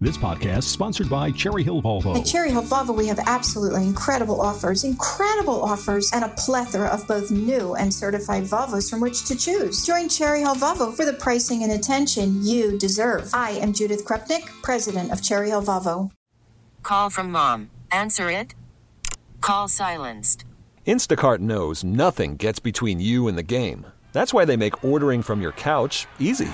This podcast is sponsored by Cherry Hill Volvo. At Cherry Hill Volvo, we have absolutely incredible offers, and a plethora of both new and certified Volvos from which to choose. Join Cherry Hill Volvo for the pricing and attention you deserve. I am Judith Krupnik, president of Cherry Hill Volvo. Call from mom. Answer it. Call silenced. Instacart knows nothing gets between you and the game. That's why they make ordering from your couch easy.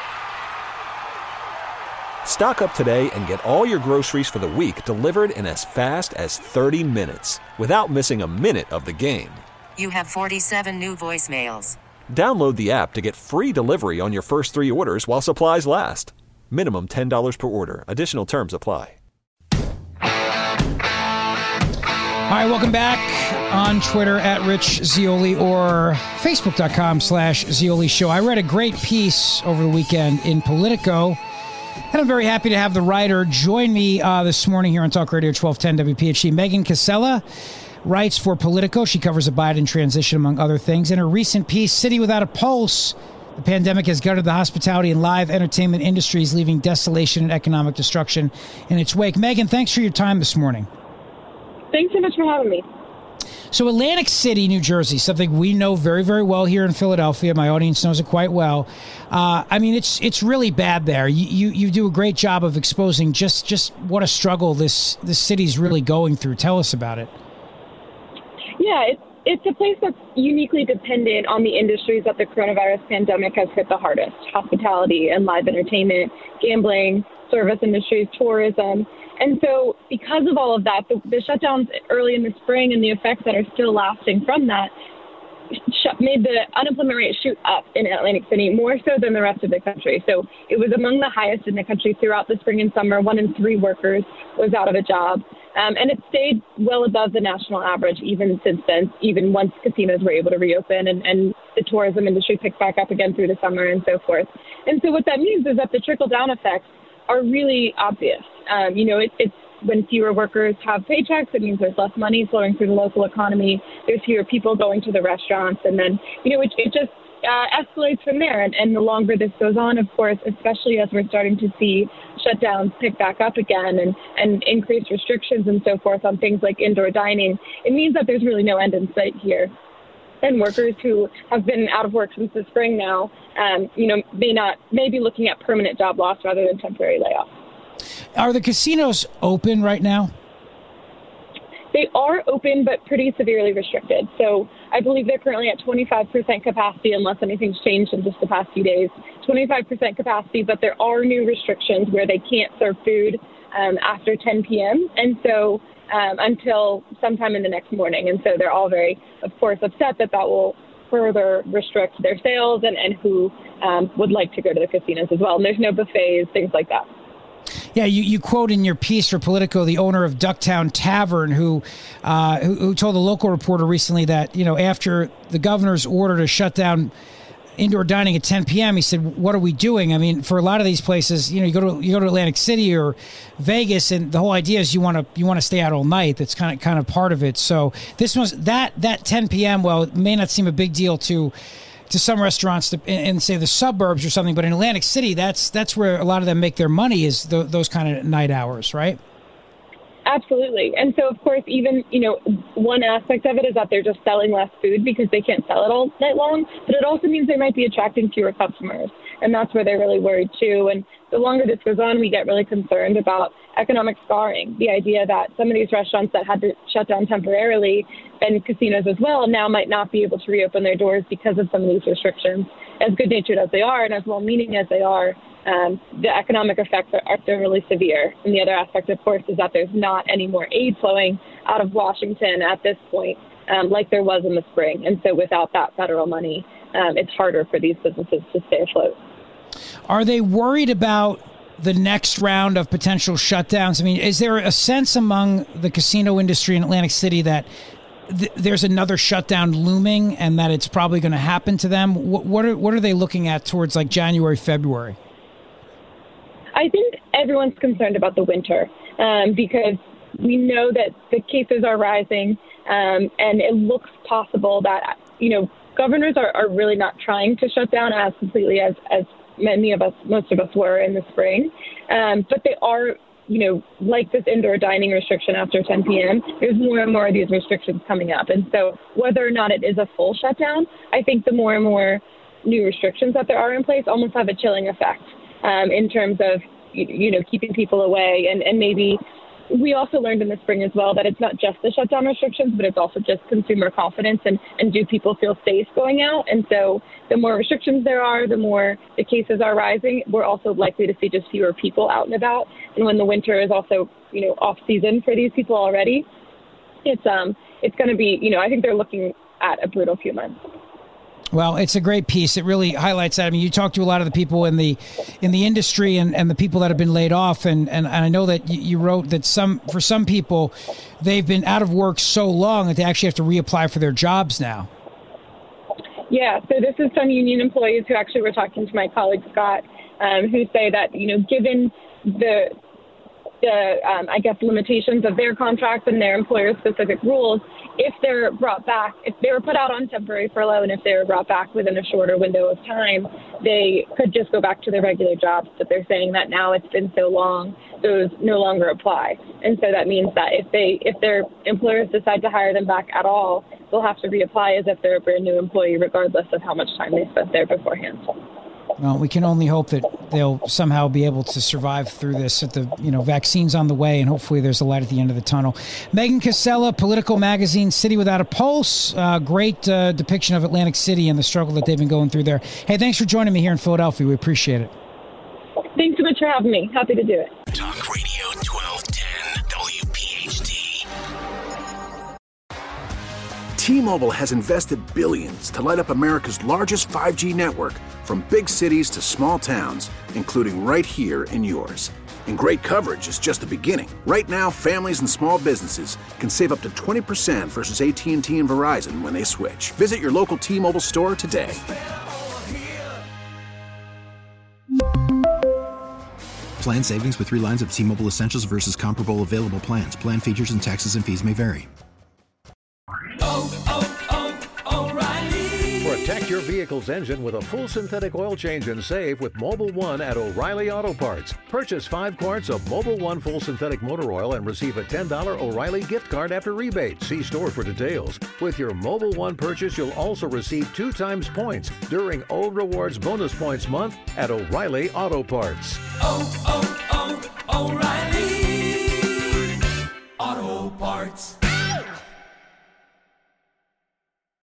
Stock up today and get all your groceries for the week delivered in as fast as 30 minutes without missing a minute of the game. You have 47 new voicemails. Download the app to get free delivery on your first 3 orders while supplies last. Minimum $10 per order. Additional terms apply. All right, welcome back on Twitter at Rich Zeoli or Facebook.com/Zeoli Show. I read a great piece over the weekend in Politico. And I'm very happy to have the writer join me this morning here on Talk Radio 1210 WPHT. Megan Casella writes for Politico. She covers the Biden transition, among other things. In her recent piece, City Without a Pulse, the pandemic has gutted the hospitality and live entertainment industries, leaving desolation and economic destruction in its wake. Megan, thanks for your time this morning. Thanks so much for having me. So Atlantic City, New Jersey, something we know very, very well here in Philadelphia. My audience knows it quite well. I mean, it's really bad there. You do a great job of exposing just what a struggle this city's really going through. Tell us about it. Yeah, it's a place that's uniquely dependent on the industries that the coronavirus pandemic has hit the hardest: hospitality and live entertainment, gambling, service industries, tourism. And so because of all of that, the shutdowns early in the spring and the effects that are still lasting from that made the unemployment rate shoot up in Atlantic City more so than the rest of the country. So it was among the highest in the country throughout the spring and summer. 1 in 3 workers was out of a job. And it stayed well above the national average even since then, even once casinos were able to reopen and the tourism industry picked back up again through the summer and so forth. And so what that means is that the trickle-down effects are really obvious. It's when fewer workers have paychecks, it means there's less money flowing through the local economy. There's fewer people going to the restaurants. And then, it just escalates from there. And the longer this goes on, of course, especially as we're starting to see shutdowns pick back up again and increased restrictions and so forth on things like indoor dining, it means that there's really no end in sight here. And workers who have been out of work since the spring now, may be looking at permanent job loss rather than temporary layoffs. Are the casinos open right now? They are open, but pretty severely restricted. So I believe they're currently at 25% capacity, unless anything's changed in just the past few days. 25% capacity, but there are new restrictions where they can't serve food after 10 p.m. And so until sometime in the next morning. And so they're all very, of course, upset that will further restrict their sales and who would like to go to the casinos as well. And there's no buffets, things like that. Yeah, you quote in your piece for Politico the owner of Ducktown Tavern who told the local reporter recently that, after the governor's order to shut down indoor dining at 10 p.m., he said, what are we doing? I mean, for a lot of these places, you go to Atlantic City or Vegas, and the whole idea is you want to stay out all night. That's kind of part of it. So this was that 10 p.m. Well, it may not seem a big deal to some restaurants in say the suburbs or something, but in Atlantic City, that's where a lot of them make their money is those kind of night hours, right? Absolutely. And so, of course, even, one aspect of it is that they're just selling less food because they can't sell it all night long. But it also means they might be attracting fewer customers. And that's where they're really worried, too. And the longer this goes on, we get really concerned about economic scarring. The idea that some of these restaurants that had to shut down temporarily, and casinos as well, now might not be able to reopen their doors because of some of these restrictions. As good-natured as they are and as well-meaning as they are, the economic effects are still really severe. And the other aspect, of course, is that there's not any more aid flowing out of Washington at this point like there was in the spring. And so without that federal money, it's harder for these businesses to stay afloat. Are they worried about the next round of potential shutdowns? I mean, is there a sense among the casino industry in Atlantic City that there's another shutdown looming and that it's probably going to happen to them? What are they looking at towards like January, February? I think everyone's concerned about the winter because we know that the cases are rising and it looks possible that, governors are really not trying to shut down as completely as most of us were in the spring. But they are, like this indoor dining restriction after 10 p.m., there's more and more of these restrictions coming up. And so whether or not it is a full shutdown, I think the more and more new restrictions that there are in place almost have a chilling effect in terms of, keeping people away. And maybe we also learned in the spring as well that it's not just the shutdown restrictions, but it's also just consumer confidence and do people feel safe going out? And so the more restrictions there are, the more the cases are rising. We're also likely to see just fewer people out and about. And when the winter is also, off season for these people already, it's going to be, I think they're looking at a brutal few months. Well, it's a great piece. It really highlights that. I mean, you talk to a lot of the people in the industry and the people that have been laid off. And I know that you wrote that for some people, they've been out of work so long that they actually have to reapply for their jobs now. Yeah. So this is some union employees who actually were talking to my colleague, Scott, who say that, given the limitations of their contracts and their employer-specific rules, if they're brought back, if they were put out on temporary furlough and if they were brought back within a shorter window of time, they could just go back to their regular jobs. But they're saying that now it's been so long, those no longer apply. And so that means that if their employers decide to hire them back at all, they'll have to reapply as if they're a brand new employee, regardless of how much time they spent there beforehand. Well, we can only hope that they'll somehow be able to survive through this. That the vaccine's on the way, and hopefully there's a light at the end of the tunnel. Megan Casella, Politico Magazine, City Without a Pulse. Great depiction of Atlantic City and the struggle that they've been going through there. Hey, thanks for joining me here in Philadelphia. We appreciate it. Thanks so much for having me. Happy to do it. Talk Radio 1210 WPHT. T-Mobile has invested billions to light up America's largest 5G network, from big cities to small towns, including right here in yours. And great coverage is just the beginning. Right now, families and small businesses can save up to 20% versus AT&T and Verizon when they switch. Visit your local T-Mobile store today. Plan savings with 3 lines of T-Mobile Essentials versus comparable available plans. Plan features and taxes and fees may vary. Protect your vehicle's engine with a full synthetic oil change and save with Mobil 1 at O'Reilly Auto Parts. Purchase 5 quarts of Mobil 1 full synthetic motor oil and receive a $10 O'Reilly gift card after rebate. See store for details. With your Mobil 1 purchase, you'll also receive 2 times points during O Rewards Bonus Points Month at O'Reilly Auto Parts. O'Reilly.